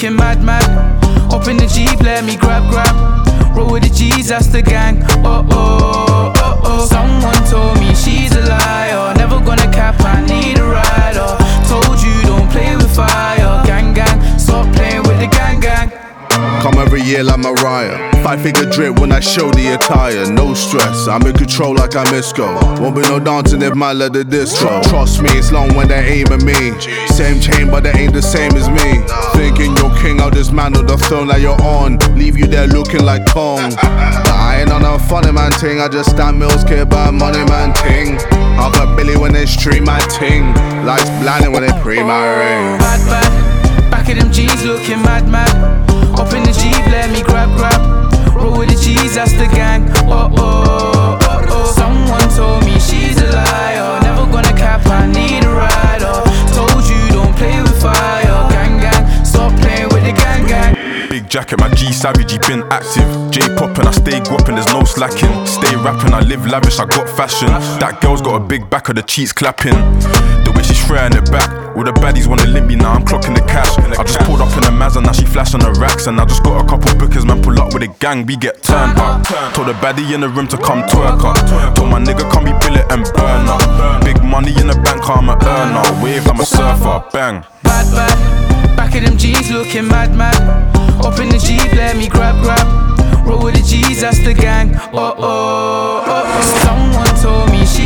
looking mad, mad. Hop in the Jeep, let me grab. Roll with the G's, that's the gang. Oh, oh, oh, oh. Someone told me she's a liar. Never gonna cap, I need a rider. Told you don't play with fire. Gang, stop playing with the gang. Come every year like Mariah. 5-figure drip when I show the attire. No stress, I'm in control like I'm Isco. Won't be no dancing if man let the disco. Trust me, it's long when they aim at me. Same chain but they ain't the same as me. Thinking you're king, I'll dismantle the throne that you're on. Leave you there looking like Kong. But I ain't on a funny man ting. I just stand mills, care about money man ting. I'll got Billy when they stream my ting. Lights blinding when they pre my ring. Bad, back of them G's looking mad. Hop in the Jeep, let me grab. Roll with the G's, that's the gang. Oh, oh, oh, oh. Someone told me she's a liar. Never gonna cap, I need a rider. Told you don't play with fire. Gang, stop playing with the gang. Big jacket, my G savage, he been active. J-pop and I stay guapping, there's no slacking. Stay rapping, I live lavish, I got fashion. That girl's got a big back of the cheeks clapping. The way she's throwing it back. All the baddies wanna limp me, now I'm clocking the cash. I just pulled up in a Mazda, now she flashing the racks. And I just got a couple bookers, man, pull up with a gang, we get turned up. Told the baddie in the room to come twerk up. Told my nigga come be billet and burn up. Big money in the bank, I'm a earner. Wave, I'm a surfer, bang. Bad, back of them G's looking mad. Hop in the Jeep, let me grab. Roll with the G's, that's the gang. Oh, oh, oh, oh. Someone told me she